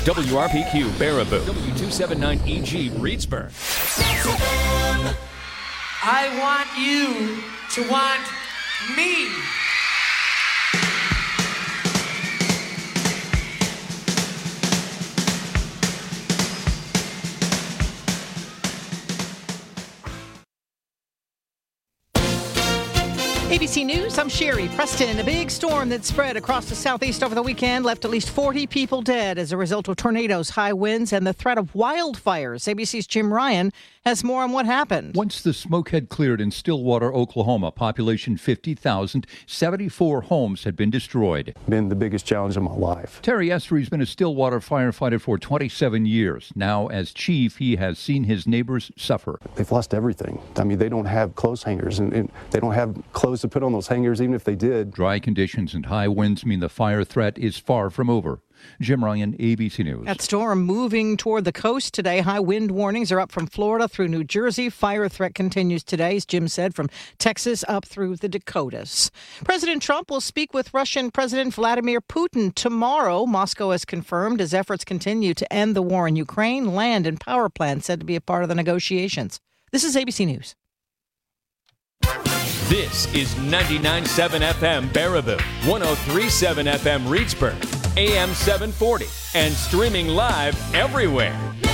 WRPQ Baraboo, W279EG Reedsburg. I want you to want me. ABC News, I'm Sherry Preston. A big storm that spread across the southeast over the weekend left at least 40 people dead as a result of tornadoes, high winds, and the threat of wildfires. ABC's Jim Ryan has more on what happened. Once the smoke had cleared in Stillwater, Oklahoma, population 50,000, 74 homes had been destroyed. Been the biggest challenge of my life. Terry Estree's been a Stillwater firefighter for 27 years. Now, as chief, he has seen his neighbors suffer. They've lost everything. I mean, they don't have clothes hangers, and they don't have clothes to put on those hangers, even if they did. Dry conditions and high winds mean the fire threat is far from over. Jim Ryan, ABC News. That storm moving toward the coast today. High wind warnings are up from Florida through New Jersey. Fire threat continues today, as Jim said, from Texas up through the Dakotas. President Trump will speak with Russian President Vladimir Putin tomorrow. Moscow has confirmed as efforts continue to end the war in Ukraine. Land and power plants said to be a part of the negotiations. This is ABC News. This is 99.7 FM Baraboo, 103.7 FM Reedsburg, AM 740, and streaming live everywhere.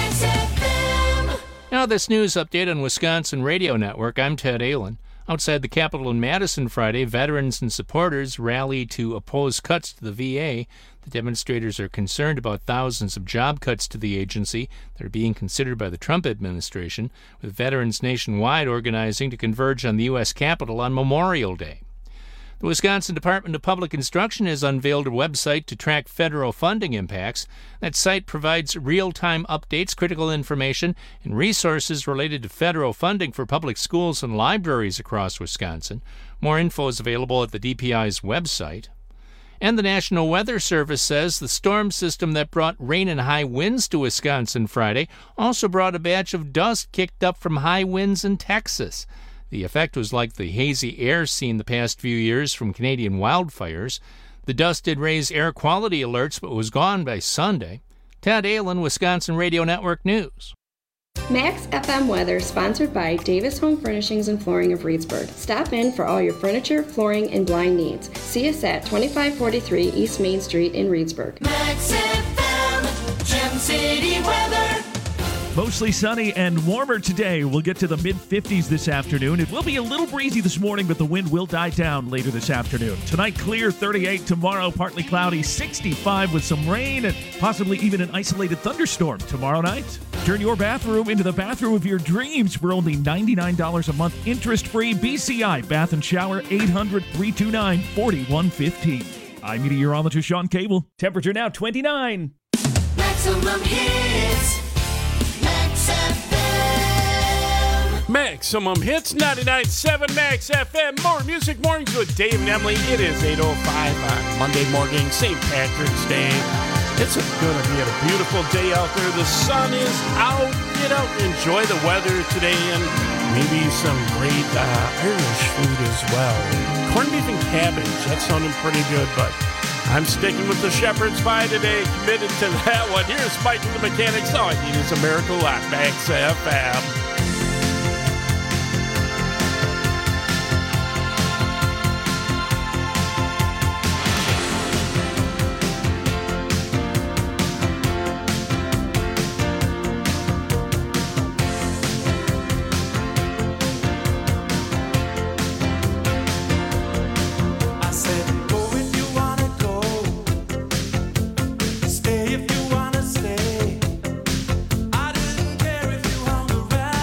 Now this news update on Wisconsin Radio Network. I'm Ted Allen. Outside the Capitol in Madison Friday, veterans and supporters rallied to oppose cuts to the VA. The demonstrators are concerned about thousands of job cuts to the agency that are being considered by the Trump administration, with veterans nationwide organizing to converge on the U.S. Capitol on Memorial Day. The Wisconsin Department of Public Instruction has unveiled a website to track federal funding impacts. That site provides real-time updates, critical information, and resources related to federal funding for public schools and libraries across Wisconsin. More info is available at the DPI's website. And the National Weather Service says the storm system that brought rain and high winds to Wisconsin Friday also brought a batch of dust kicked up from high winds in Texas. The effect was like the hazy air seen the past few years from Canadian wildfires. The dust did raise air quality alerts, but was gone by Sunday. Ted Allen, Wisconsin Radio Network News. Max FM weather sponsored by Davis Home Furnishings and Flooring of Reedsburg. Stop in for all your furniture, flooring, and blind needs. See us at 2543 East Main Street in Reedsburg. Max FM, Gem City weather. Mostly sunny and warmer today. We'll get to the mid-50s this afternoon. It will be a little breezy this morning, but the wind will die down later this afternoon. Tonight, clear, 38. Tomorrow, partly cloudy, 65 with some rain and possibly even an isolated thunderstorm tomorrow night. Turn your bathroom into the bathroom of your dreams for only $99 a month, interest-free. BCI Bath and Shower, 800-329-4115. I'm meteorologist Sean Cable. Temperature now 29. Maximum hits. Maximum Hits, 99.7 Max FM. More music mornings with Dave and Emily. It is 8:05 on Monday morning, St. Patrick's Day. It's going to be a beautiful day out there. The sun is out. Get out and enjoy the weather today, and maybe some great Irish food as well. Corned beef and cabbage, that's sounding pretty good, but I'm sticking with the shepherd's pie today, committed to that one. Here's Mike and the Mechanics. All I need is a miracle at Max FM. Stay if you wanna stay. I didn't care if you hung around.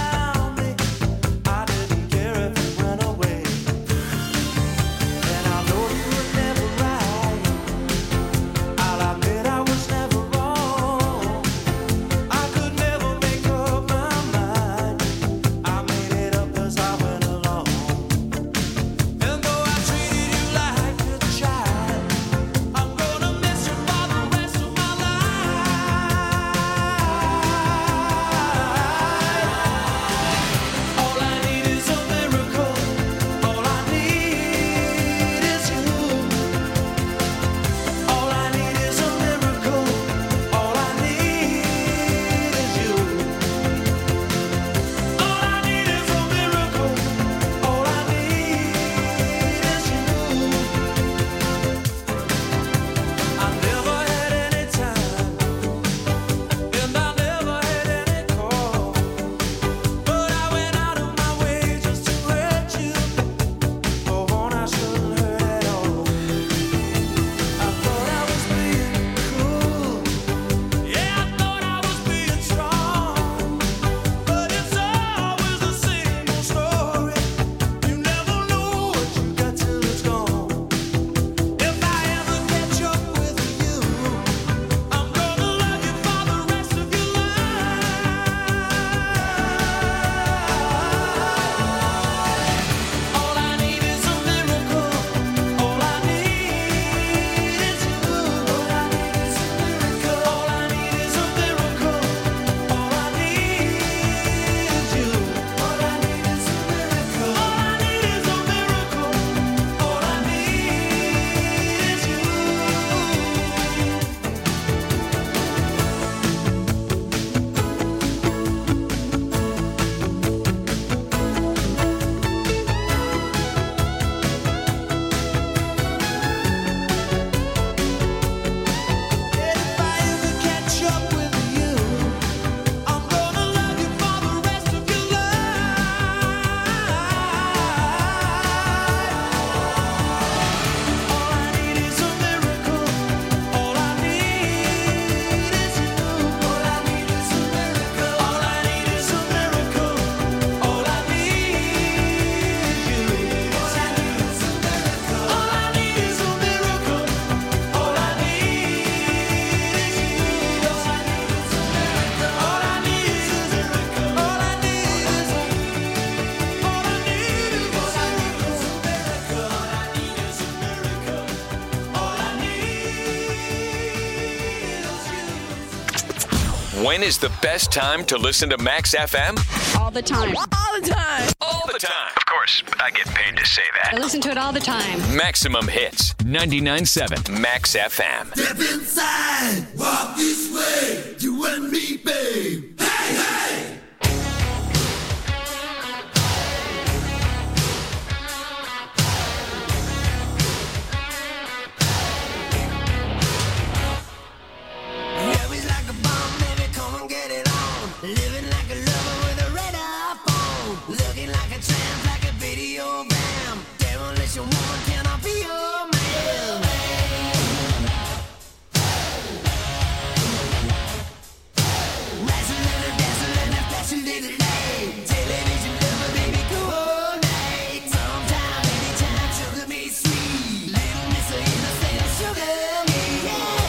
When is the best time to listen to Max FM? All the time. All the time. All the time. Of course, I get paid to say that. I listen to it all the time. Maximum Hits, 99.7 Max FM. Step inside, walk this way, you and me, babe. Hey, hey! Living like a lover with a red iPhone. Looking like a tramp, like a video bam. Demolition woman, can I be your man? Wrestling and dancing and flashing little light. Television lover, baby, go all night. Sometime, anytime, sugar me sweet. Little Miss Innocent, sugar me, yeah.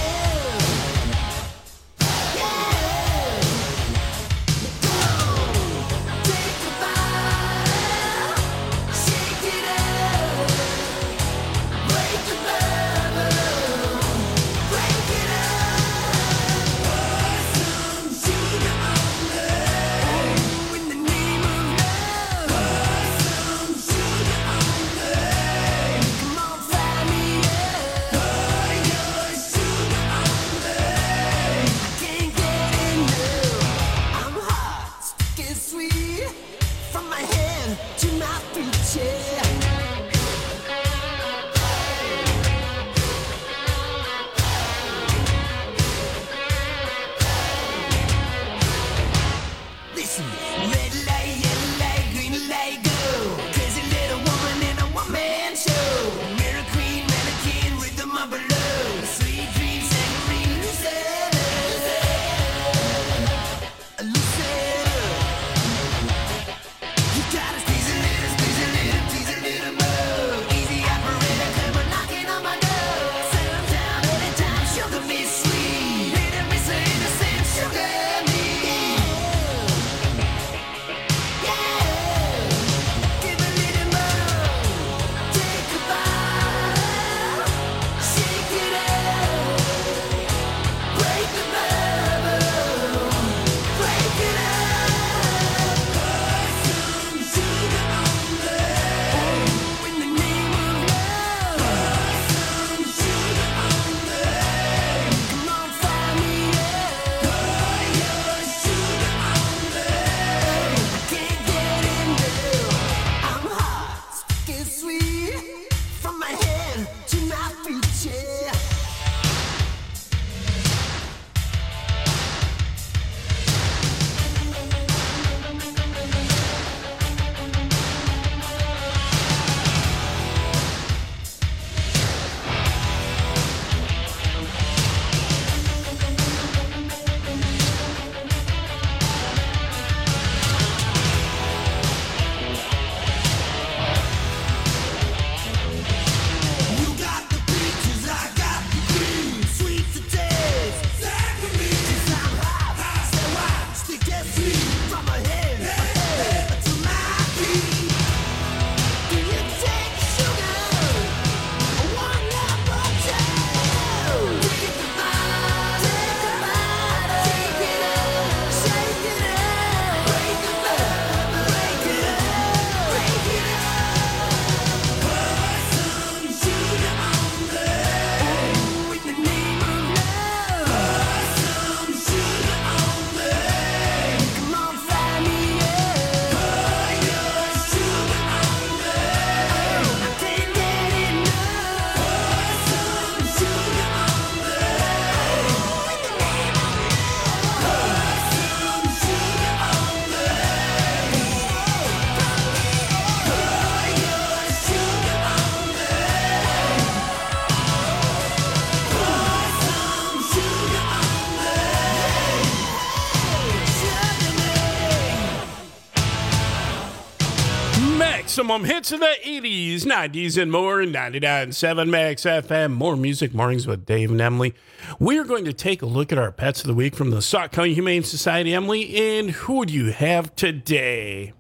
Maximum hits of the 80s, 90s, and more. 99.7 Max FM. More music mornings with Dave and Emily. We're going to take a look at our pets of the week from the Sauk County Humane Society. Emily, and who do you have today?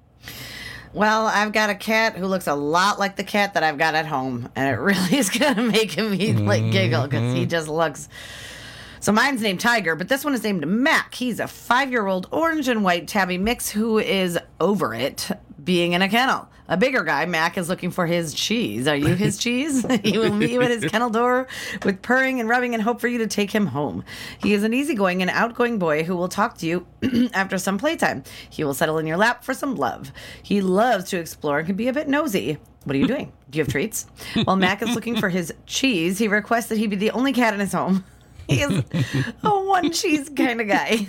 Well, I've got a cat who looks a lot like the cat that I've got at home, and it really is going to make me like giggle because he just looks So mine's named Tiger, but this one is named Mac. He's a 5-year-old orange and white tabby mix who is over it being in a kennel. A bigger guy, Mac, is looking for his cheese. Are you his cheese? He will meet you at his kennel door with purring and rubbing and hope for you to take him home. He is an easygoing and outgoing boy who will talk to you after some playtime. He will settle in your lap for some love. He loves to explore and can be a bit nosy. What are you doing? Do you have treats? While Mac is looking for his cheese, he requests that he be the only cat in his home. He is a one cheese kind of guy.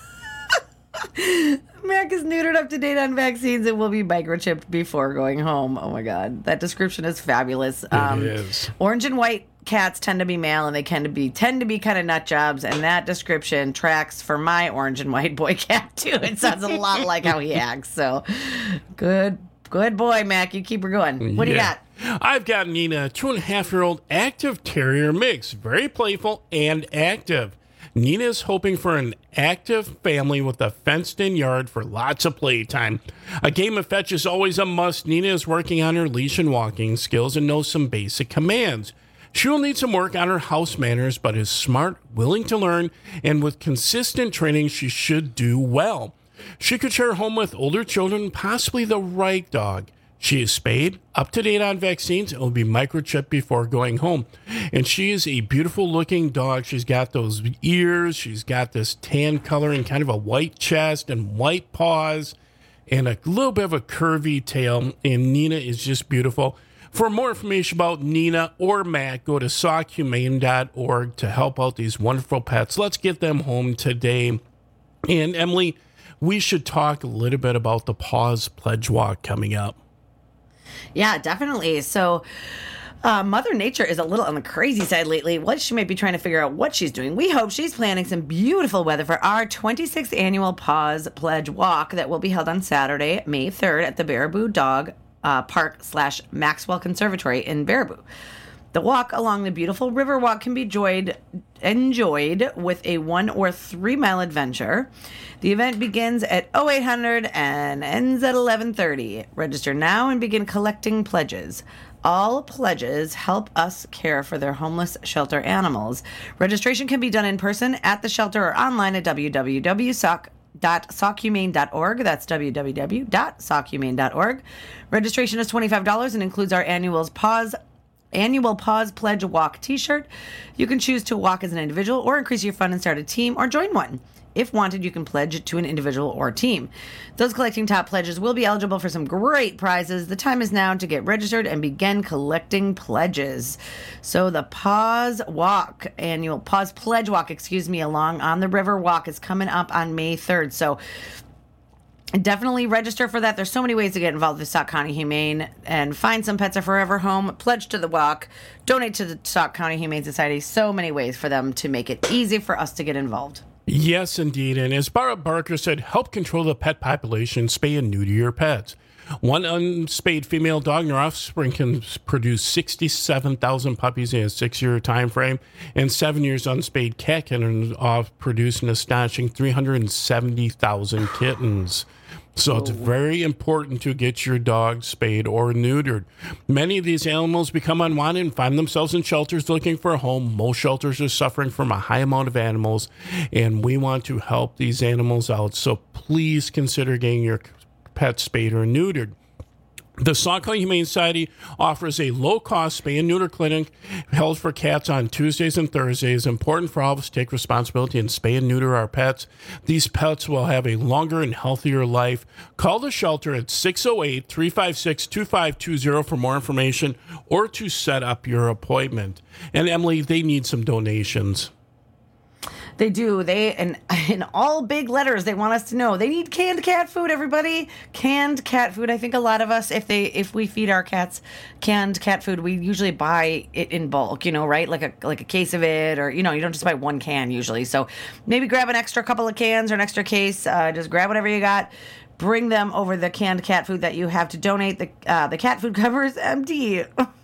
Mac is neutered up to date on vaccines and will be microchipped before going home. Oh my God. That description is fabulous. It is. Orange and white cats tend to be male and they tend to be kind of nut jobs, and that description tracks for my orange and white boy cat too. It sounds a lot like how he acts. So good boy, Mac. You keep her going. What do you got? I've got Nina, a 2.5-year-old active terrier mix, very playful and active. Nina is hoping for an active family with a fenced-in yard for lots of playtime. A game of fetch is always a must. Nina is working on her leash and walking skills and knows some basic commands. She will need some work on her house manners, but is smart, willing to learn, and with consistent training, she should do well. She could share a home with older children, possibly the right dog. She is spayed, up to date on vaccines, and will be microchipped before going home. And she is a beautiful looking dog. She's got those ears. She's got this tan color and kind of a white chest and white paws and a little bit of a curvy tail. And Nina is just beautiful. For more information about Nina or Mac, go to SaukHumane.org to help out these wonderful pets. Let's get them home today. And Emily, we should talk a little bit about the Paws Pledge Walk coming up. Yeah, definitely. So Mother Nature is a little on the crazy side lately. What she might be trying to figure out what she's doing. We hope she's planning some beautiful weather for our 26th annual Paws Pledge Walk that will be held on Saturday, May 3rd at the Baraboo Dog Park / Maxwell Conservatory in Baraboo. The walk along the beautiful river walk can be enjoyed with a 1 or 3 mile adventure. The event begins at 0800 and ends at 11:30. Register now and begin collecting pledges. All pledges help us care for their homeless shelter animals. Registration can be done in person at the shelter or online at www.sauchumane.org. That's www.sauchumane.org. Registration is $25 and includes our annual Paws Pledge Walk t-shirt. You can choose to walk as an individual or increase your fund and start a team or join one. If wanted, you can pledge to an individual or team. Those collecting top pledges will be eligible for some great prizes. The time is now to get registered and begin collecting pledges. So the Paws Pledge Walk, along on the River Walk is coming up on May 3rd. So definitely register for that. There's so many ways to get involved with Sauk County Humane and find some Pets Are Forever home, pledge to the walk, donate to the Sauk County Humane Society. So many ways for them to make it easy for us to get involved. Yes, indeed. And as Barb Barker said, help control the pet population, spay and neuter your pets. One unspayed female dog and her offspring can produce 67,000 puppies in a 6-year time frame, and 7 years unspayed cat can produce an astonishing 370,000 kittens. So it's very important to get your dog spayed or neutered. Many of these animals become unwanted and find themselves in shelters looking for a home. Most shelters are suffering from a high amount of animals, and we want to help these animals out. So please consider getting your pet spayed or neutered. The Sauk County Humane Society offers a low-cost spay and neuter clinic held for cats on Tuesdays and Thursdays. Important for all of us to take responsibility and spay and neuter our pets. These pets will have a longer and healthier life. Call the shelter at 608-356-2520 for more information or to set up your appointment. And Emily, they need some donations. They do. They, and in all big letters, they want us to know they need canned cat food, everybody. Canned cat food. I think a lot of us, if we feed our cats canned cat food, we usually buy it in bulk, right? Like a case of it, or, you don't just buy one can usually. So maybe grab an extra couple of cans or an extra case. Just grab whatever you got. Bring them over the canned cat food that you have to donate. The cat food cover is empty.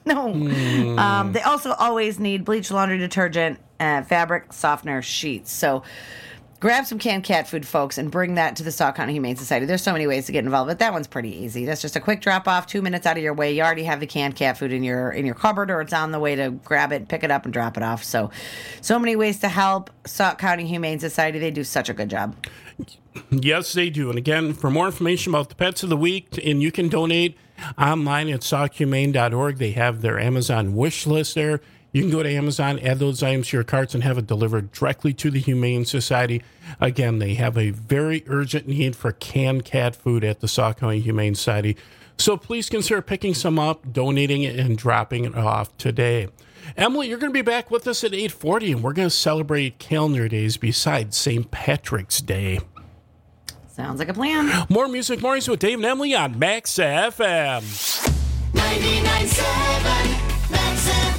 No. They also always need bleach, laundry detergent, fabric softener, sheets. So grab some canned cat food, folks, and bring that to the Sauk County Humane Society. There's so many ways to get involved, but that one's pretty easy. That's just a quick drop-off, 2 minutes out of your way. You already have the canned cat food in your cupboard, or it's on the way to grab it, pick it up, and drop it off. So many ways to help Sauk County Humane Society. They do such a good job. Yes, they do. And again, for more information about the Pets of the Week, and you can donate online at sauchumane.org. They have their Amazon wish list there. You can go to Amazon, add those items to your carts, and have it delivered directly to the Humane Society. Again, they have a very urgent need for canned cat food at the Sauk County Humane Society. So please consider picking some up, donating it, and dropping it off today. Emily, you're going to be back with us at 8:40, and we're going to celebrate calendar days besides St. Patrick's Day. Sounds like a plan. More Music Mornings with Dave and Emily on Max FM. 99.7 Max FM.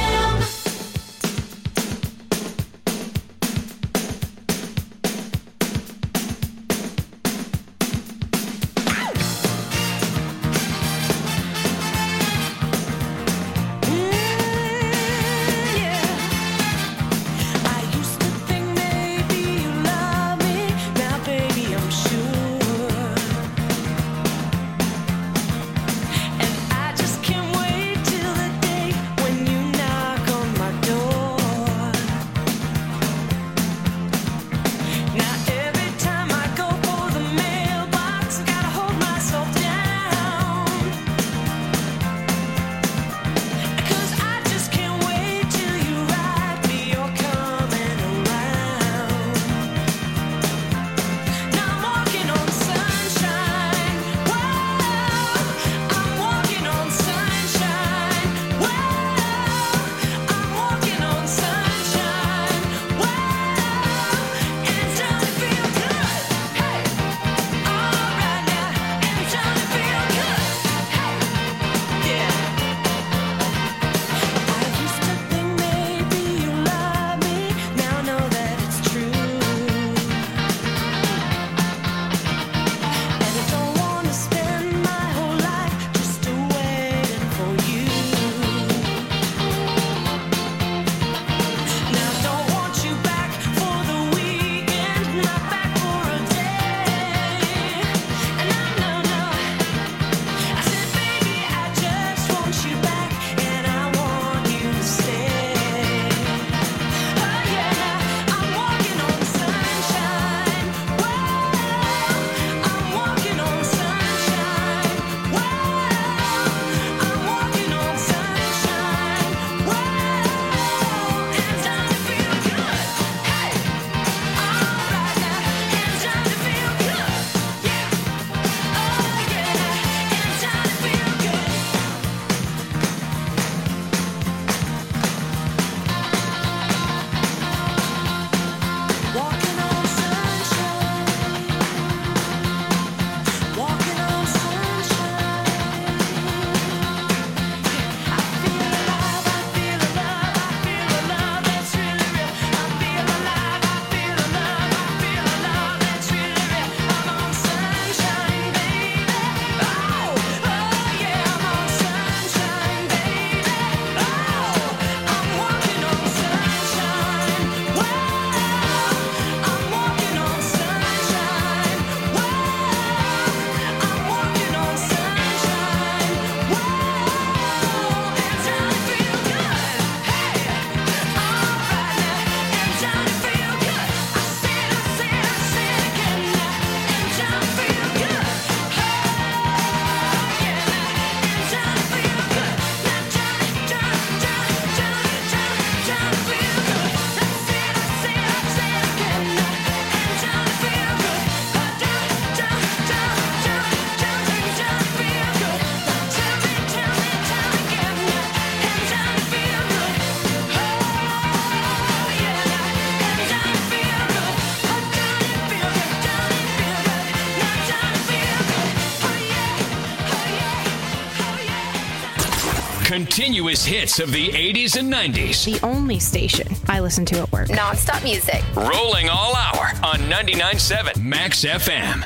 Continuous hits of the 80s and 90s. The only station I listen to at work. Non-stop music. Rolling all hour on 99.7 Max FM.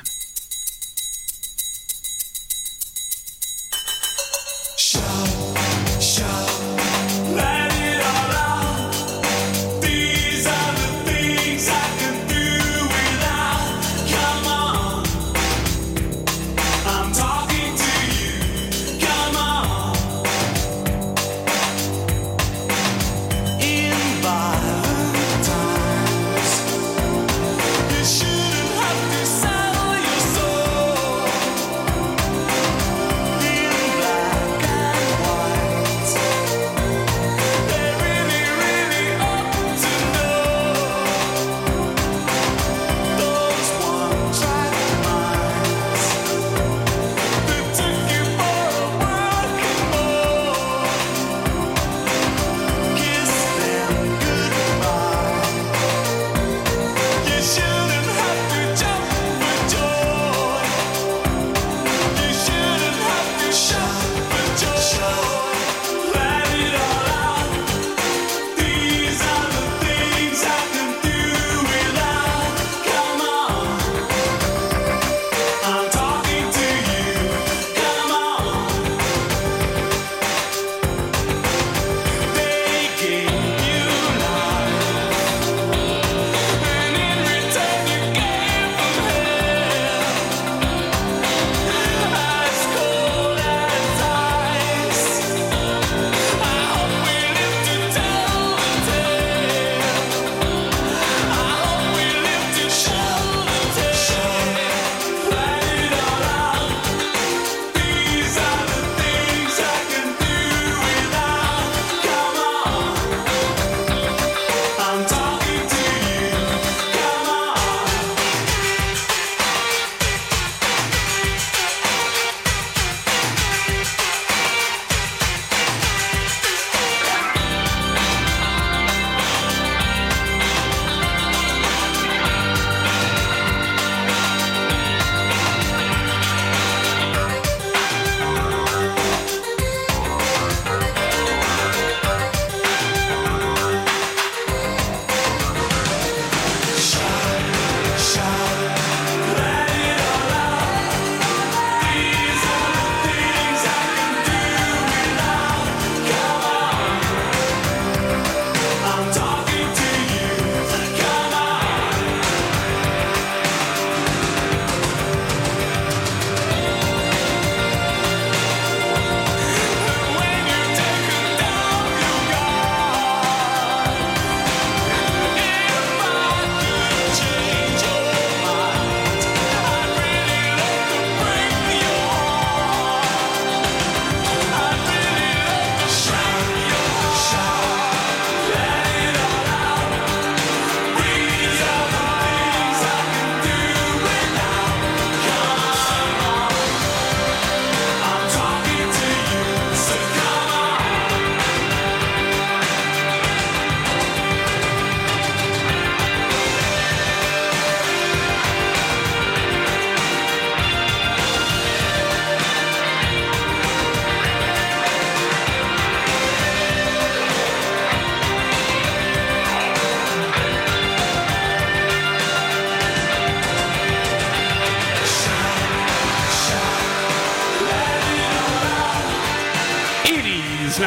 Let it all out. These are the things I can do.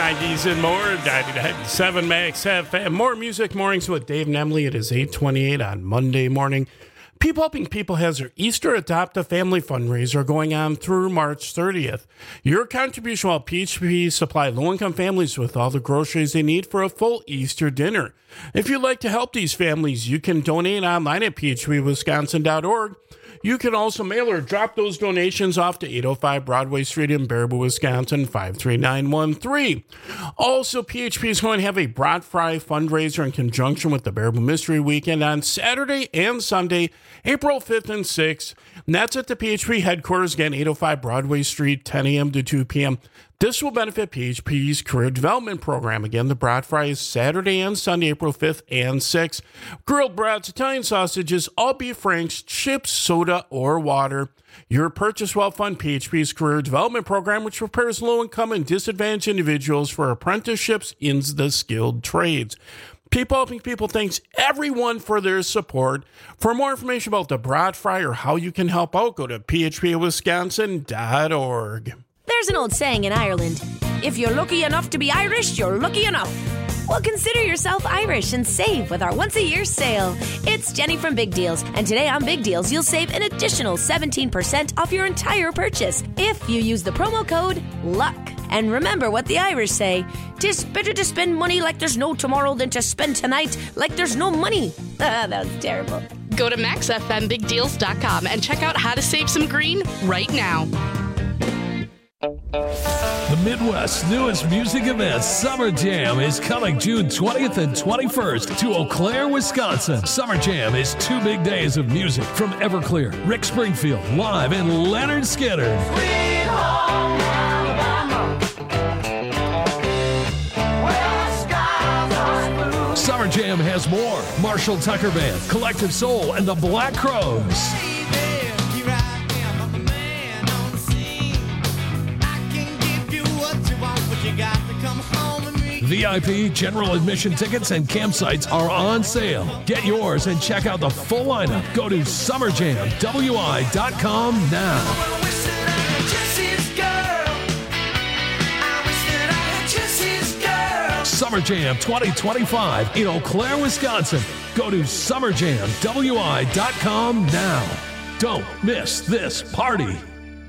90s and more. 99.7 Max FM. More Music Mornings with Dave and Emily. It is 8:28 on Monday morning. People Helping People has their Easter Adopt a Family fundraiser going on through March 30th. Your contribution will help PHP supply low-income families with all the groceries they need for a full Easter dinner. If you'd like to help these families, you can donate online at phpwisconsin.org. You can also mail or drop those donations off to 805 Broadway Street in Baraboo, Wisconsin, 53913. Also, PHP is going to have a Brat Fry fundraiser in conjunction with the Baraboo Mystery Weekend on Saturday and Sunday, April 5th and 6th. And that's at the PHP headquarters, again, 805 Broadway Street, 10 a.m. to 2 p.m. This will benefit PHP's career development program. Again, the Brat Fry is Saturday and Sunday, April 5th and 6th. Grilled brats, Italian sausages, all beef franks, chips, soda, or water. Your purchase will fund PHP's career development program, which prepares low-income and disadvantaged individuals for apprenticeships in the skilled trades. People Helping People thanks everyone for their support. For more information about the Brat Fry or how you can help out, go to phpwisconsin.org. There's an old saying in Ireland, if you're lucky enough to be Irish, you're lucky enough. Well, consider yourself Irish and save with our once-a-year sale. It's Jenny from Big Deals, and today on Big Deals, you'll save an additional 17% off your entire purchase if you use the promo code LUCK. And remember what the Irish say, 'tis better to spend money like there's no tomorrow than to spend tonight like there's no money. That was terrible. Go to MaxFMBigDeals.com and check out how to save some green right now. The Midwest's newest music event, Summer Jam, is coming June 20th and 21st to Eau Claire, Wisconsin. Summer Jam is 2 big days of music from Everclear, Rick Springfield, live, and Leonard Skinner. Sweet home Alabama, where the skies are blue. Summer Jam has more. Marshall Tucker Band, Collective Soul, and the Black Crowes. VIP, general admission tickets, and campsites are on sale. Get yours and check out the full lineup. Go to summerjamwi.com now. Summer Jam 2025 in Eau Claire, Wisconsin. Go to summerjamwi.com now. Don't miss this party.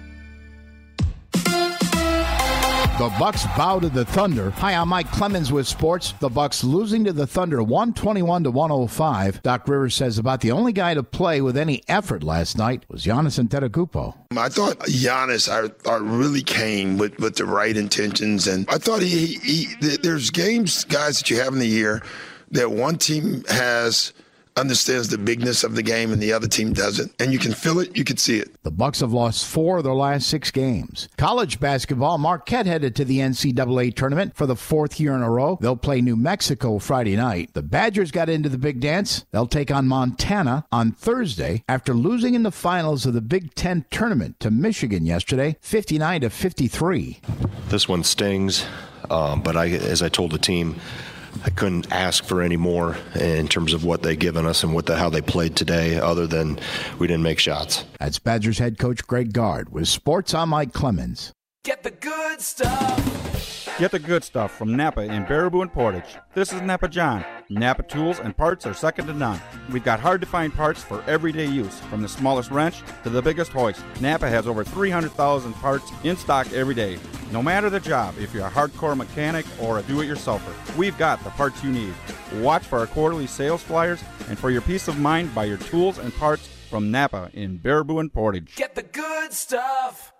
The Bucks bow to the Thunder. Hi, I'm Mike Clemens with sports. The Bucks losing to the Thunder 121-105. Doc Rivers says about the only guy to play with any effort last night was Giannis Antetokounmpo. I thought Giannis, I really came with the right intentions, and I thought there's games, guys, that you have in the year that one team understands the bigness of the game and the other team doesn't. And you can feel it, you can see it. The Bucks have lost 4 of their last 6 games. College basketball, Marquette headed to the NCAA tournament for the 4th year in a row. They'll play New Mexico Friday night. The Badgers got into the Big Dance. They'll take on Montana on Thursday after losing in the finals of the Big Ten tournament to Michigan yesterday, 59-53. This one stings, but as I told the team, I couldn't ask for any more in terms of what they've given us and how they played today, other than we didn't make shots. That's Badgers head coach Greg Gard. With sports, I'm Mike Clemens. Get the good stuff. Get the good stuff from Napa in Baraboo and Portage. This is Napa John. Napa tools and parts are second to none. We've got hard-to-find parts for everyday use, from the smallest wrench to the biggest hoist. Napa has over 300,000 parts in stock every day. No matter the job, if you're a hardcore mechanic or a do-it-yourselfer, we've got the parts you need. Watch for our quarterly sales flyers, and for your peace of mind, buy your tools and parts from Napa in Baraboo and Portage. Get the good stuff.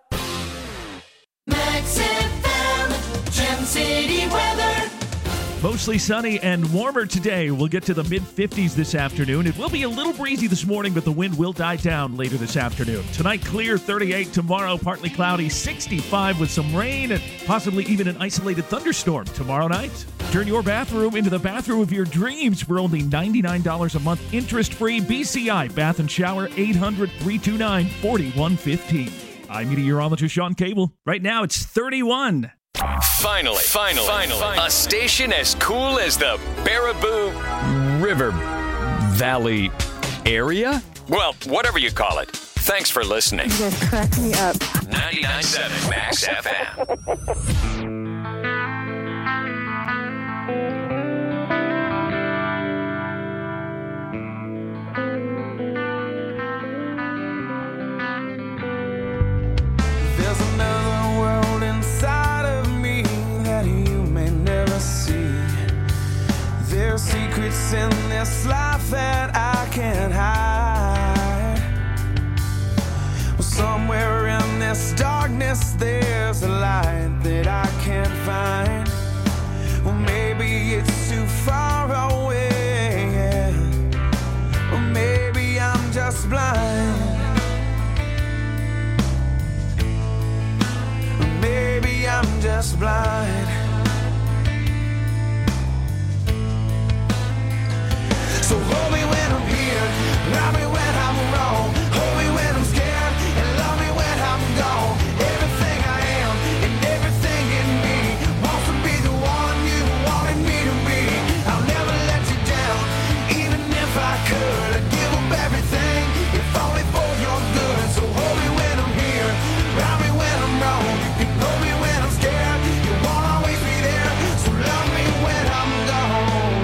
Max FM, Gem City weather. Mostly sunny and warmer today. We'll get to the mid-50s this afternoon. It will be a little breezy this morning, but the wind will die down later this afternoon. Tonight, clear, 38. Tomorrow, partly cloudy, 65 with some rain and possibly even an isolated thunderstorm tomorrow night. Turn your bathroom into the bathroom of your dreams for only $99 a month, interest-free. BCI Bath and Shower, 800-329-4115. I'm meteorologist Sean Cable. Right now, it's 31. Finally, a station as cool as the Baraboo River Valley area? Well, whatever you call it. Thanks for listening. You guys crack me up. 99.7 Max FM. place in this life that I can't hide. Well, somewhere in this darkness there's a light that I can't find. Well, maybe it's too far away, yeah. Or maybe I'm just blind. Or maybe I'm just blind. So hold me when I'm here, love me when I'm wrong. Hold me when I'm scared, and love me when I'm gone. Everything I am, and everything in me wants to be the one you wanted me to be. I'll never let you down, even if I could. I'd give up everything, if only for your good. So hold me when I'm here, love me when I'm wrong. You can hold me when I'm scared, you won't always be there. So love me when I'm gone.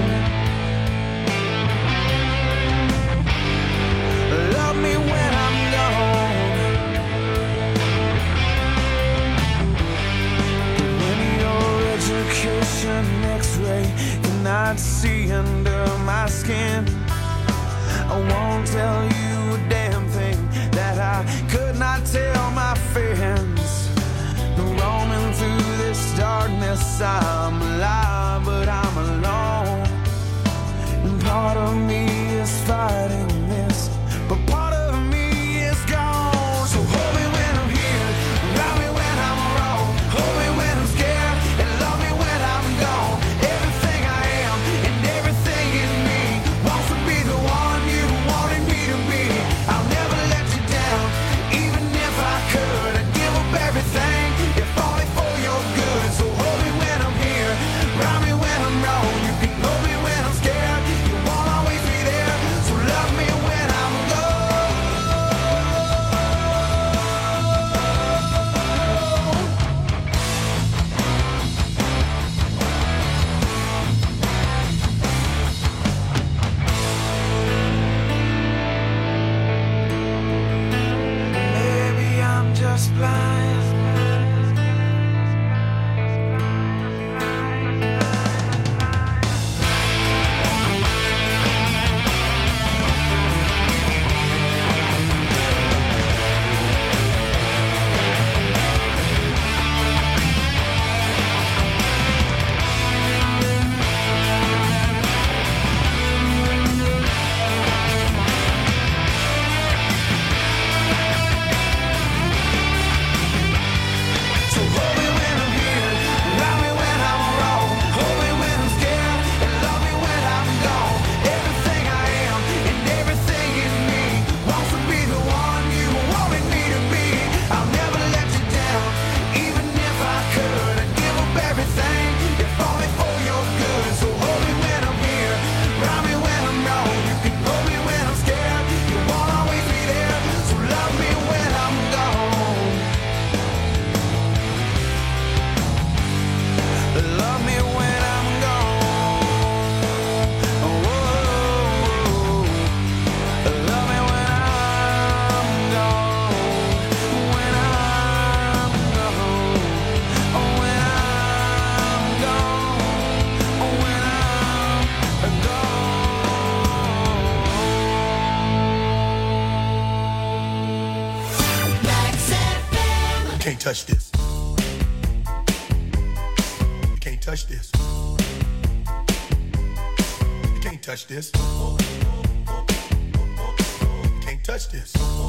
Love me when I'm gone. When your education X-ray cannot see under my skin, I won't tell you a damn thing that I could not tell my friends. Roaming through this darkness, I'm alive, but I'm alone. And part of me is fighting this, but part of me is gone. So hold me when I'm here, love me when I'm wrong. Hold me when I'm scared, and love me when I'm gone. Everything I am, and everything in me wants to be the one you wanted me to be. I'll never let you down, even if I could. I'd give up everything, if only for your good. So hold me when I'm here, love me when I'm wrong. You can hold me when I'm scared, you won't always be there. So love me when I'm gone. Maybe I'm just blind. So hold me when I'm here, love me when I'm wrong. Hold me when I'm scared, and love me when I'm gone. Everything I am, and everything in me wants to be the one you wanted me to be. I'll never let you down, even if I could. I'd give up everything, if only for your good. So hold me when I'm here, love me when I'm wrong. You can hold me when I'm scared, you won't always be there. So love me when I'm gone. Love me when I'm gone. Whoa. Love me when I'm gone. When I'm gone. When I'm gone. When I'm gone. Max FM. You can't touch this. You can't touch this. You can't touch this. You can't touch this.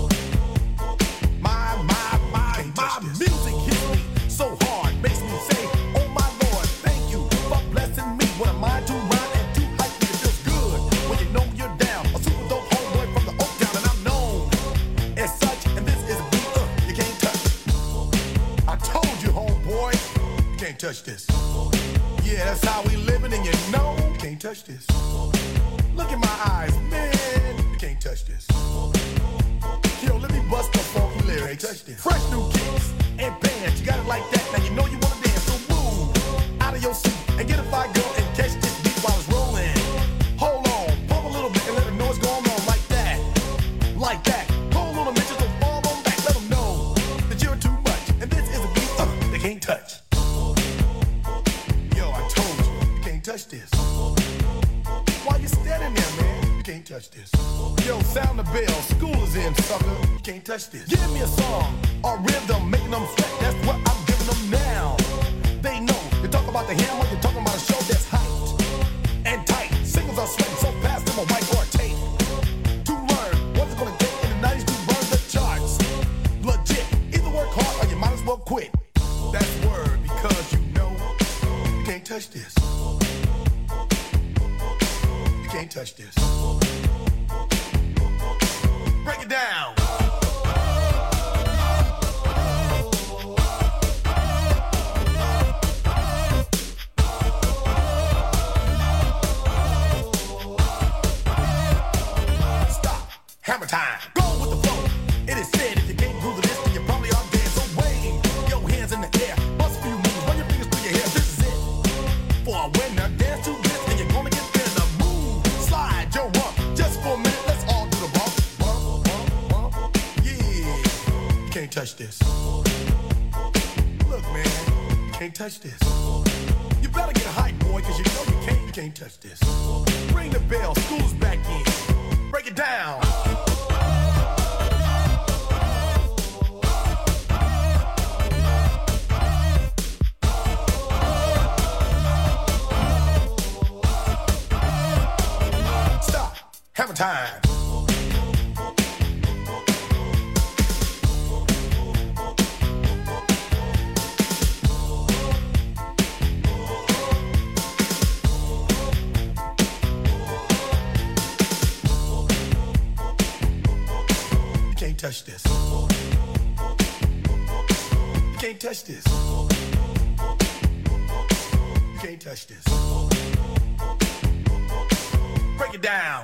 My music hits me so hard, makes me say, oh my Lord, thank you for blessing me. What am I to rhyme and do hype? It feels good when you know you're down. A super dope homeboy from the Oak Town, and I'm known as such. And this is a beat you can't touch. I told you, homeboy, you can't touch this. Yeah, that's how we living, and you know you can't touch this. Look in my eyes, man, you can't touch this. Yo, let me bust the funky lyrics. Fresh new kicks and bands, you got it like that. Now you know you wanna dance, so move out of your seat and get a fire girl and catch this beat while it's rolling. Hold on, pump a little bit and let them know what's going on like that. Like that. Hold on a minute, just fall on back. Let them know that you're too much. And this is a beat they can't touch. Yo, I told you, you can't touch this. Why you stay? can't touch this. Yo, sound the bell, school is in, sucker. You can't touch this. Give me a song or rhythm, making them sweat. That's what I'm giving them now. They know. You talk about the hammer, you're talking about a show that's hyped and tight. Singles are sweating so fast, them a white or a tape. To learn what's it gonna take in the 90s to burn the charts. Legit. Either work hard or you might as well quit. That's word because you know you can't touch this. You can't touch this. Break it down. Stop. Hammer time. Go with the flow. It is said if you can't groove the list, then you probably are dead. So wave your hands in the air. Bust a few moves. Run your fingers through your hair. This is it. For a winner, dance to this, and you're gonna get there. The move, slide your rump. Just for a minute, let's all do the bump. Bump, bump, bump. Yeah. You can't touch this. Look, man, you can't touch this. You better get hype, boy, cause you know you can't touch this. Ring the bell, school's back in. Break it down. Stop. Hammer time. You can't touch this. You can't touch this. You can't touch this. Break it down.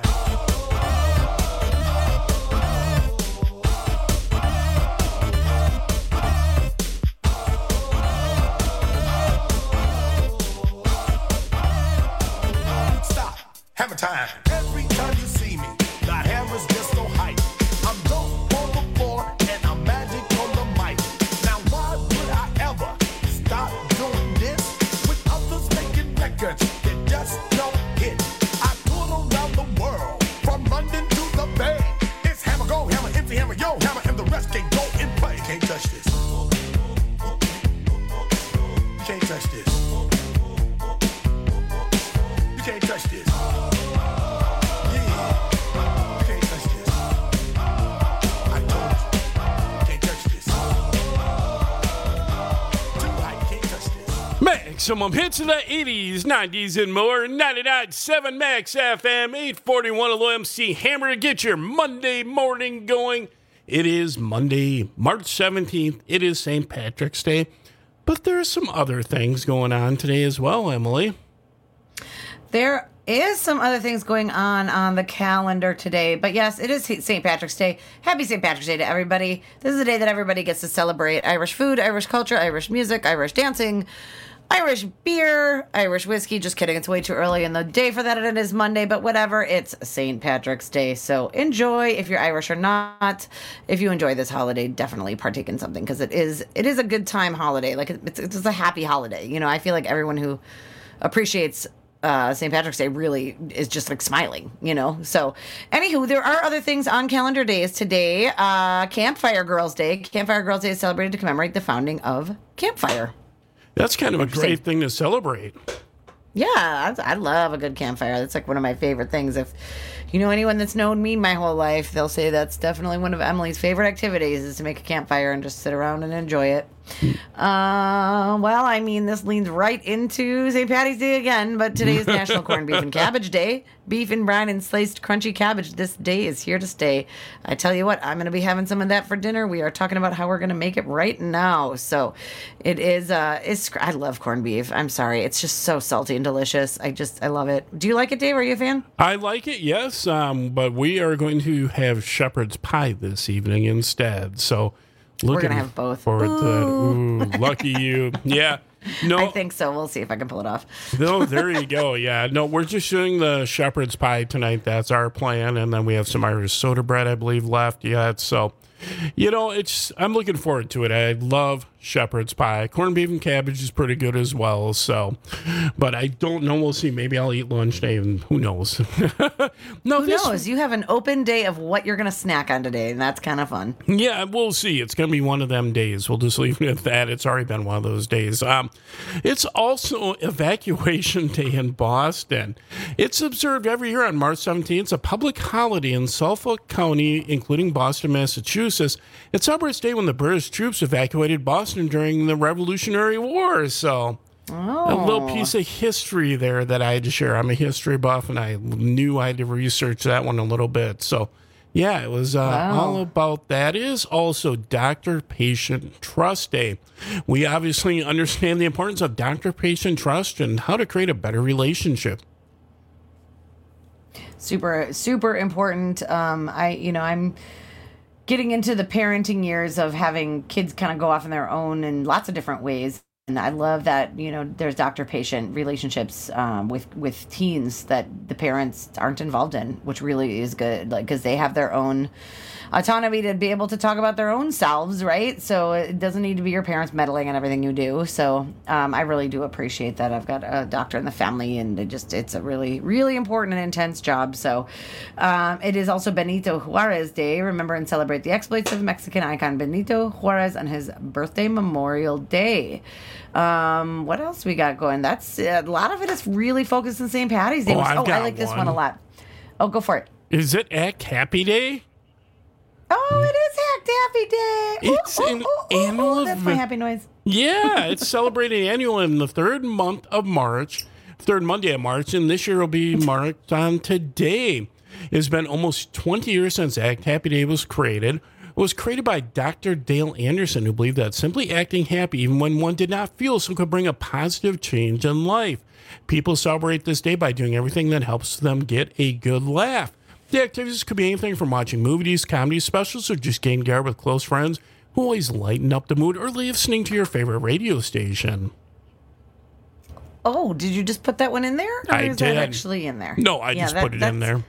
Stop. Hammer time. Every time you see me, the hammer's just so hype. I'm dope on the floor and I'm magic on the mic. Now why would I ever stop doing this with others making records that just don't hit? I tour around the world from London to the Bay. It's hammer go, hammer empty, hammer yo, hammer, and the rest can go and play. You can't touch this. You can't touch this. You can't touch this. Maximum hits in the 80s, 90s, and more. 99.7 Max FM, 841 LOMC. Hammer to get your Monday morning going. It is Monday, March 17th. It is St. Patrick's Day. But there's some other things going on today as well, Emily. There is some other things going on the calendar today. But yes, it is St. Patrick's Day. Happy St. Patrick's Day to everybody. This is a day that everybody gets to celebrate Irish food, Irish culture, Irish music, Irish dancing, Irish beer, Irish whiskey. Just kidding. It's way too early in the day for that. It is Monday, but whatever. It's St. Patrick's Day. So enjoy if you're Irish or not. If you enjoy this holiday, definitely partake in something because it is a good time holiday. Like it's a happy holiday. You know, I feel like everyone who appreciates St. Patrick's Day really is just like smiling, you know? So anywho, there are other things on calendar days today. Campfire Girls Day. Campfire Girls Day is celebrated to commemorate the founding of Campfire. That's kind of a great thing to celebrate. Yeah, I love a good campfire. That's like one of my favorite things. If you know anyone that's known me my whole life, they'll say that's definitely one of Emily's favorite activities is to make a campfire and just sit around and enjoy it. Well, I mean, this leans right into St. Patty's Day again, but today is National Corned Beef and Cabbage Day. Beef and brine and sliced crunchy cabbage. This day is here to stay. I tell you what, I'm going to be having some of that for dinner. We are talking about how we're going to make it right now. So it is, I love corned beef. I'm sorry. It's just so salty and delicious. I love it. Do you like it, Dave? Are you a fan? I like it, yes. But we are going to have shepherd's pie this evening instead. So we're going to have both. Forward to that. Ooh, lucky you. Yeah. No, I think so. We'll see if I can pull it off. No, there you go. Yeah. No, we're just doing the shepherd's pie tonight. That's our plan. And then we have some Irish soda bread, I believe, left yet. So I'm looking forward to it. I love shepherd's pie. Corned beef and cabbage is pretty good as well. So, but I don't know. We'll see. Maybe I'll eat lunch today, and who knows? Who knows? You have an open day of what you're going to snack on today, and that's kind of fun. Yeah, we'll see. It's going to be one of them days. We'll just leave it at that. It's already been one of those days. It's also Evacuation Day in Boston. It's observed every year on March 17th. It's a public holiday in Suffolk County, including Boston, Massachusetts. It celebrates the day when the British troops evacuated Boston during the Revolutionary War. So a little piece of history there that I had to share. I'm a history buff, and I knew I had to research that one a little bit. So, yeah, it was all about that. It is also Doctor-Patient Trust Day. We obviously understand the importance of doctor-patient trust and how to create a better relationship. Super, super important. I'm getting into the parenting years of having kids kind of go off on their own in lots of different ways. And I love that, there's doctor-patient relationships with teens that the parents aren't involved in, which really is good, because they have their own autonomy to be able to talk about their own selves, right? So it doesn't need to be your parents meddling in everything you do. So I really do appreciate that. I've got a doctor in the family, and it's a really, really important and intense job. So it is also Benito Juarez Day. Remember and celebrate the exploits of Mexican icon Benito Juarez on his birthday, Memorial Day. What else we got going? That's a lot of it is really focused on St. Patty's Day. I like this one a lot. Oh, go for it. Is it Act Happy Day? Oh, it is Act Happy Day. It's an annual. That's my happy noise. Yeah, it's celebrated annually in the third Monday of March, and this year will be marked on today. It's been almost 20 years since Act Happy Day was created. It was created by Dr. Dale Anderson, who believed that simply acting happy even when one did not feel so could bring a positive change in life. People celebrate this day by doing everything that helps them get a good laugh. The activities could be anything from watching movies, comedy specials, or just getting together with close friends who always lighten up the mood, or listening to your favorite radio station. Oh, did you just put that one in there? Or is that actually in there? No, I just put it in there.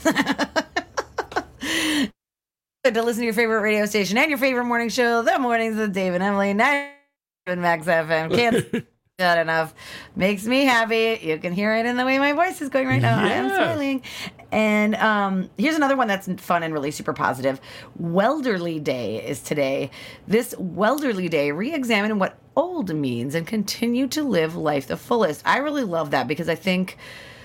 To listen to your favorite radio station and your favorite morning show, The Mornings with Dave and Emily, 9 Max FM. Can't that enough. Makes me happy. You can hear it in the way my voice is going right now. Yes. I am smiling. And here's another one that's fun and really super positive. Welderly Day is today. This Welderly Day, re-examine what old means and continue to live life the fullest. I really love that because I think,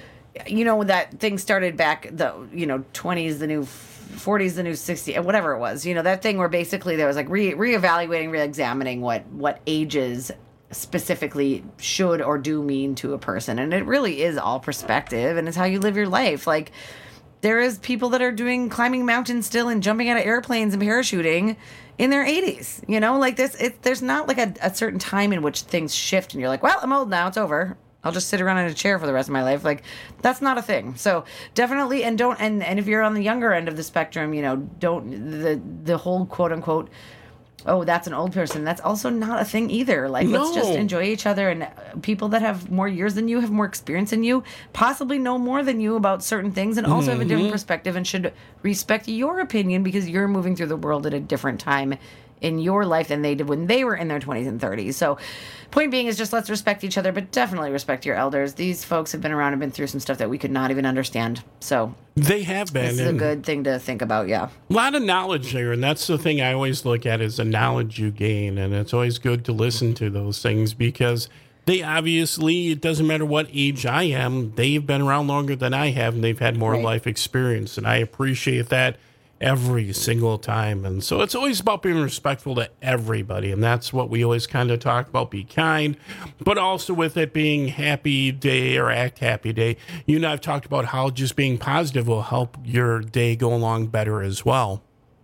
that thing started back the, 20s, the new 40s, the new 60s, whatever it was. That thing where basically there was like reevaluating, re-examining what ages specifically should or do mean to a person. And it really is all perspective, and it's how you live your life. Like, there is people that are climbing mountains still and jumping out of airplanes and parachuting in their 80s. There's not like a certain time in which things shift and you're like, well, I'm old now, it's over, I'll just sit around in a chair for the rest of my life. Like, that's not a thing. So definitely, and if you're on the younger end of the spectrum, don't the whole quote unquote, oh, that's an old person. That's also not a thing either. Like, let's just enjoy each other. And people that have more years than you, have more experience than you, possibly know more than you about certain things, and also have a different perspective and should respect your opinion because you're moving through the world at a different time in your life than they did when they were in their 20s and 30s. So point being is just let's respect each other, but definitely respect your elders. These folks have been around and been through some stuff that we could not even understand. So they have been. This is a good thing to think about, yeah. A lot of knowledge there, and that's the thing I always look at is the knowledge you gain, and it's always good to listen to those things because they obviously, it doesn't matter what age I am, they've been around longer than I have, and they've had more life experience, and I appreciate that every single time. And so it's always about being respectful to everybody, and that's what we always kind of talk about, be kind, but also with it being happy day or act happy day, I've talked about how just being positive will help your day go along better as well.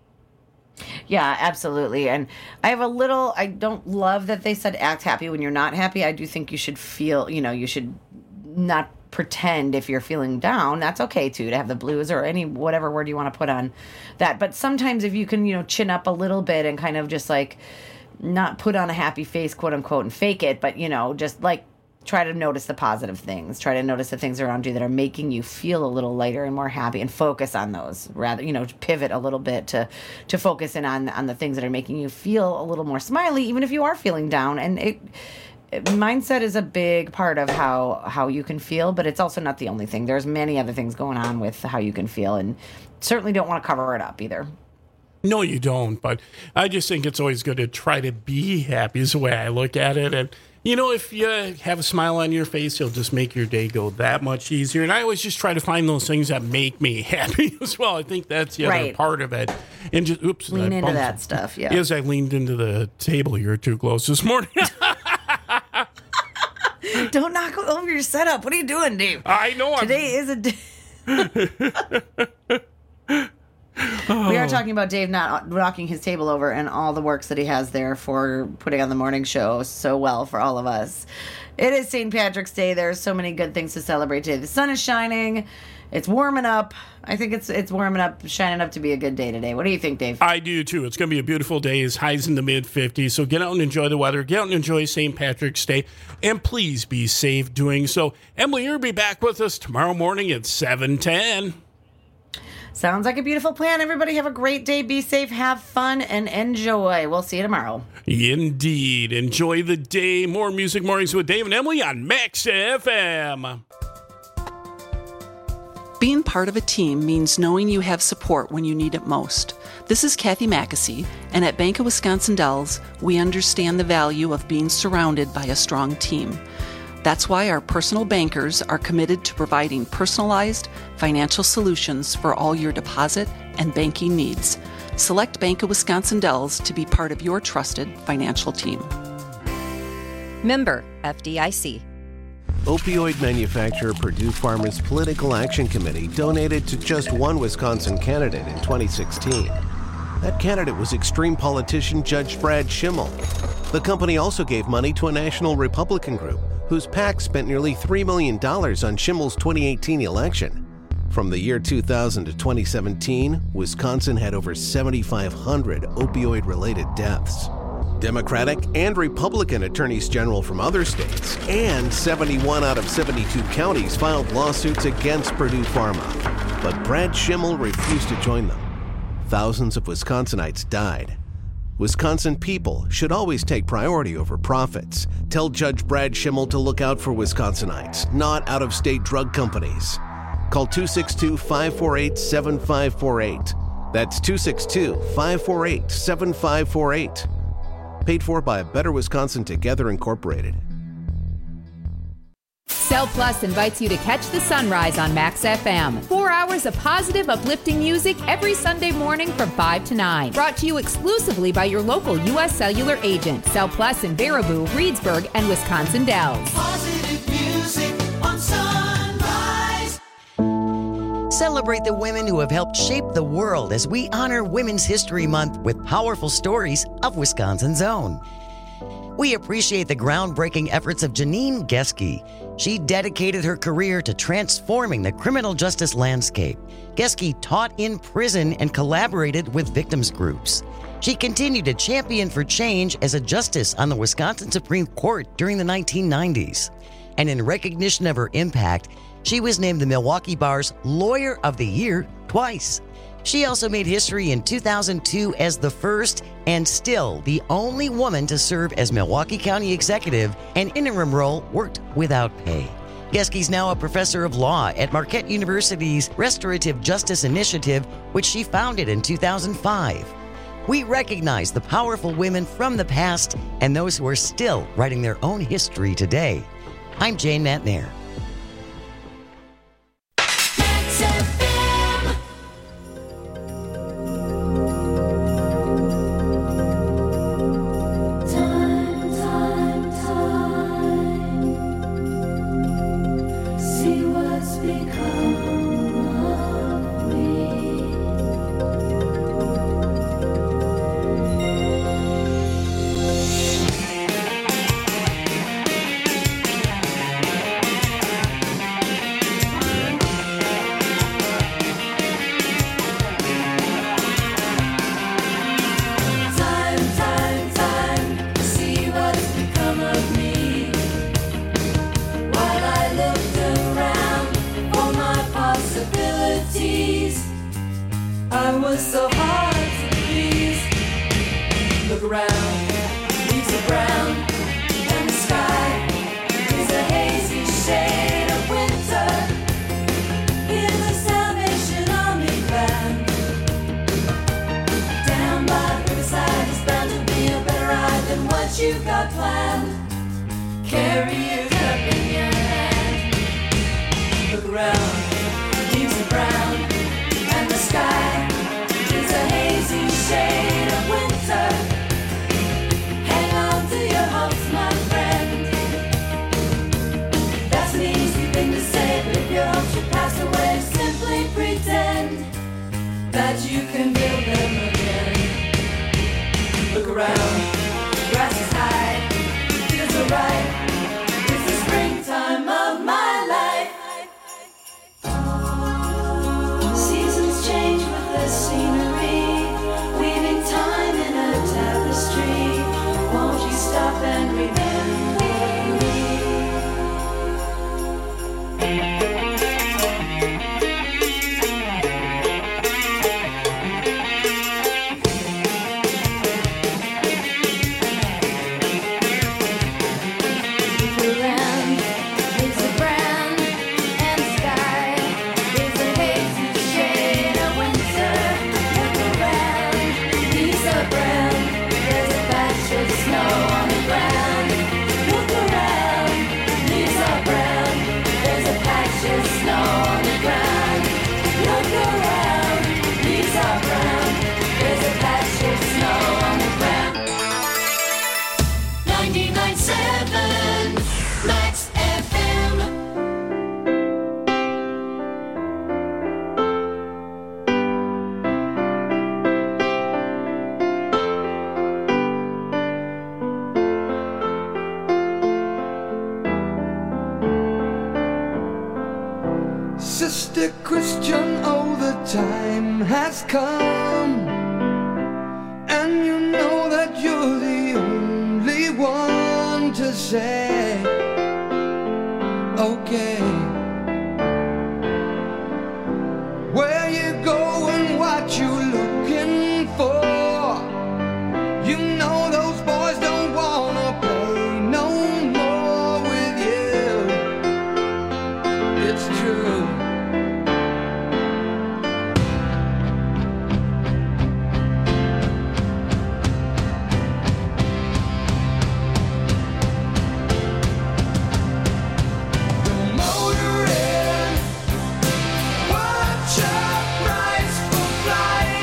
Yeah, absolutely. And I don't love that they said act happy when you're not happy. I do think you should feel, you should not pretend if you're feeling down. That's okay too, to have the blues or any whatever word you want to put on that. But sometimes if you can, chin up a little bit and kind of just like not put on a happy face, quote unquote, and fake it, but just like try to notice the positive things. Try to notice the things around you that are making you feel a little lighter and more happy, and focus on those. Rather, pivot a little bit to focus in on the things that are making you feel a little more smiley, even if you are feeling down. And mindset is a big part of how you can feel, but it's also not the only thing. There's many other things going on with how you can feel, and certainly don't want to cover it up either. No, you don't. But I just think it's always good to try to be happy is the way I look at it. And, if you have a smile on your face, it'll just make your day go that much easier. And I always just try to find those things that make me happy as well. I think that's the other part of it. And just, lean into that stuff, yeah. As I leaned into the table, you're too close this morning. Don't knock over your setup. What are you doing, Dave? I know. Today is a day. We are talking about Dave not knocking his table over and all the works that he has there for putting on the morning show so well for all of us. It is St. Patrick's Day. There's so many good things to celebrate today. The sun is shining. It's warming up. I think it's warming up, shining up to be a good day today. What do you think, Dave? I do, too. It's going to be a beautiful day. It's highs in the mid-50s. So get out and enjoy the weather. Get out and enjoy St. Patrick's Day. And please be safe doing so. Emily, you'll be back with us tomorrow morning at 7:10. Sounds like a beautiful plan. Everybody have a great day. Be safe, have fun, and enjoy. We'll see you tomorrow. Indeed. Enjoy the day. More Music Mornings with Dave and Emily on Max FM. Being part of a team means knowing you have support when you need it most. This is Kathy Mackesy, and at Bank of Wisconsin Dells, we understand the value of being surrounded by a strong team. That's why our personal bankers are committed to providing personalized financial solutions for all your deposit and banking needs. Select Bank of Wisconsin Dells to be part of your trusted financial team. Member FDIC. Opioid manufacturer Purdue Farmers Political Action Committee donated to just one Wisconsin candidate in 2016. That candidate was extreme politician Judge Brad Schimmel. The company also gave money to a national Republican group whose PAC spent nearly $3 million on Schimmel's 2018 election. From the year 2000 to 2017, Wisconsin had over 7,500 opioid-related deaths. Democratic and Republican attorneys general from other states and 71 out of 72 counties filed lawsuits against Purdue Pharma. But Brad Schimmel refused to join them. Thousands of Wisconsinites died. Wisconsin people should always take priority over profits. Tell Judge Brad Schimmel to look out for Wisconsinites, not out-of-state drug companies. Call 262-548-7548. That's 262-548-7548. Paid for by A Better Wisconsin Together Incorporated. Cell Plus invites you to catch the sunrise on Max FM. 4 hours of positive, uplifting music every Sunday morning from 5 to 9. Brought to you exclusively by your local U.S. Cellular agent. Cell Plus in Baraboo, Reedsburg, and Wisconsin Dells. Positive music on Sunrise. Celebrate the women who have helped shape the world as we honor Women's History Month with powerful stories of Wisconsin's own. We appreciate the groundbreaking efforts of Janine Geske. She dedicated her career to transforming the criminal justice landscape. Geske taught in prison and collaborated with victims groups. She continued to champion for change as a justice on the Wisconsin Supreme Court during the 1990s. And in recognition of her impact, she was named the Milwaukee Bar's Lawyer of the Year twice. She also made history in 2002 as the first and still the only woman to serve as Milwaukee County Executive, an interim role worked without pay. Geske's now a professor of law at Marquette University's Restorative Justice Initiative, which she founded in 2005. We recognize the powerful women from the past and those who are still writing their own history today. I'm Jane Matnair. I was so hard to please. Look around, leaves are brown, and the sky is a hazy shade of winter. Here's a Salvation Army band. Down by the riverside is bound to be a better ride than what you've got planned. Carry your cup in your hand. Look around, leaves are brown, and the sky is a hazy shade of winter. Hang on to your hopes, my friend. That's an easy thing to say, but if your hopes should pass away, simply pretend that you can build them again. Look around, grass is high, fields are ripe. It's the springtime of my life. Seasons change with the scenery, weaving time in a tapestry. Won't you stop and remember me? Look around, leaves are brown, and the sky is a hazy shade of winter. Look around, leaves are brown, there's a patch of snow on the ground. Look around, leaves are brown, there's a patch of snow on the ground. Look around, leaves are brown, there's a patch of snow on the ground. 99.7 Max FM. Sister Christian, oh, the time has come, and you know that you're the only one to say, okay. Where you going, what you looking for? You know those boys don't wanna play no more with you. It's true. Motoring, watch your price for flying.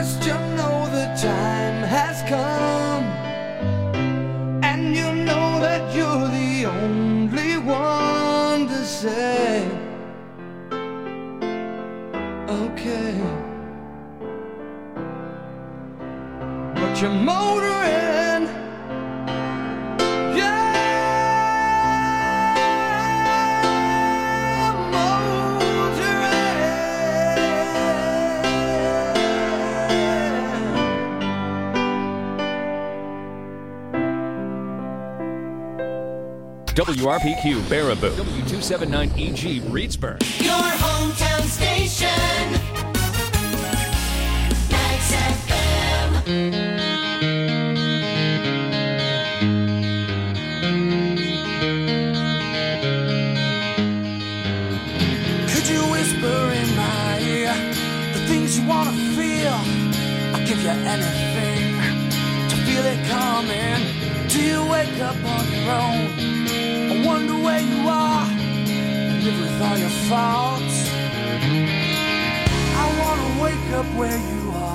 First, you know the time has come, and you know that you're the only one to say, okay. But you're motoring, yeah, WRPQ Baraboo, W279EG Reedsburg. Your hometown station, Max FM. Could you whisper in my ear the things you wanna feel? I'll give you anything to feel it coming. Do you wake up on your own? I wonder where you are, live with all your faults. I wanna wake up where you are.